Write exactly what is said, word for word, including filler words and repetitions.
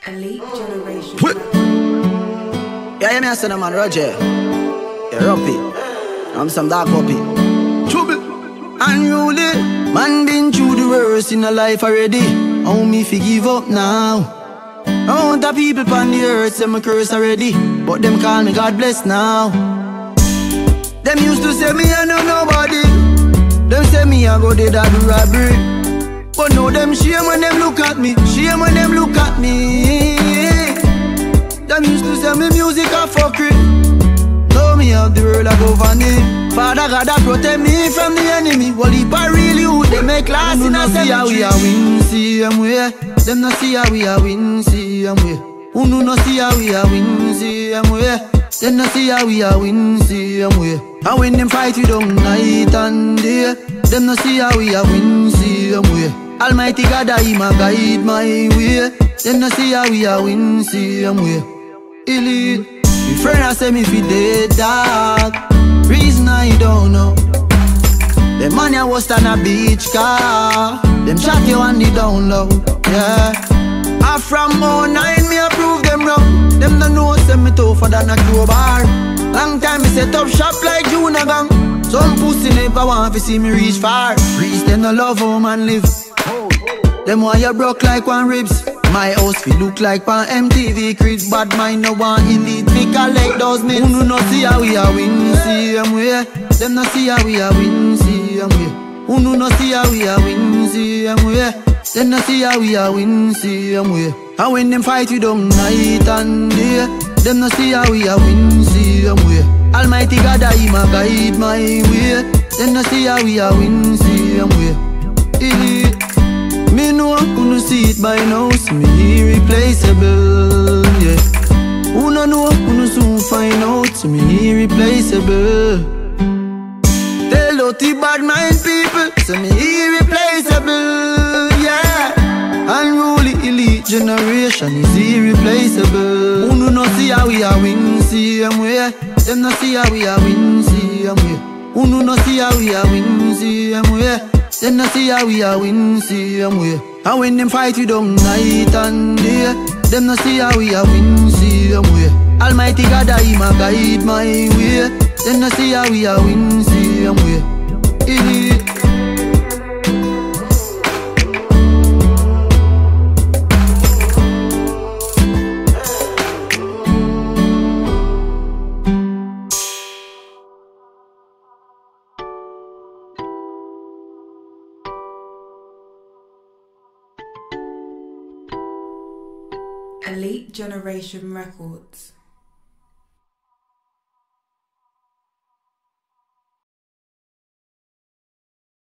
Elite Generation. Yeah, yeah, me I say no man, Roger. Yeah, Ruppy. I'm some dark puppy. Trouble. Unruly. Man been through the worst in a life already. How me fi give up now? I want the people on the earth say me curse already, but them call me God bless now. Them used to say me I know nobody. Them say me I go dead at the robbery. But now them shame when them look at me. Shame when them look at me. Them used to say me music a fuckery. Now me have the world a govern. Father God a protect me from the enemy. Well if I really who they make last in a cemetery. See how we a win, see them way. Them no see how we a win, see them way. Who no see how we a win, see them way. Them no see how we a win, see them way. And when them fight we down night and day, them no see how we a win, see them way. Almighty God a him a guide my way. Them no see how we a win, see them way. Elite. My friend a say me fi dead dog. Reason I don't know. Them money a was on a beach car. Them shot you on the down low. Yeah. I from oh nine me a prove them wrong. Them no know say me tougher than a crowbar. Long time me set up shop like Juna gang. Some pussy never want to see me reach far. Reach them no love how man live. Them want you broke like one ribs. My house fi look like pan M T V cribs. Bad mind no want elite fi collect those mints. Who no see how we a win, see them way. Them no see how we a win, see them way. Who no see how we a win, see them way. Them no see how we a win, see them way. And when them fight we down night and day, them no see how we a win, see them way. Almighty God a him a guide my way. Them no see how we a win, see them way. Elite. Me know who no see it by now, see me irreplaceable, yeah. Who no know who no soon find out, see me irreplaceable. Tell dirty bad mind people, see me irreplaceable, yeah. Unruly elite generation is irreplaceable. Who no see how we a win, see them way. Them no see how we a win, see them way. Who no see how we a win, see them way. Them no see how we a win, see them way. And when them fight we down night and day, them no see how we a win, see them way. Almighty God a him a guide my way. Them no see how we a win, see them way. Elite. Elite Generation Records.